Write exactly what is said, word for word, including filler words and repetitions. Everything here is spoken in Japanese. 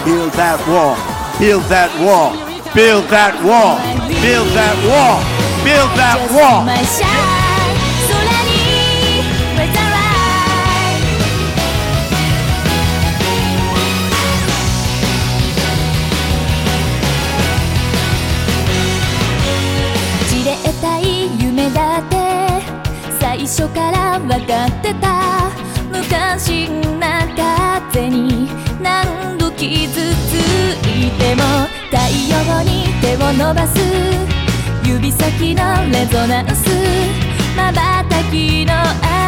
Build that wall, build that wall, build that wall, build that wall, build that wall. 夢だって最初から分かってた。無関心な風に何度傷ついても太陽に手を伸ばす指先のレゾナンス、瞬きの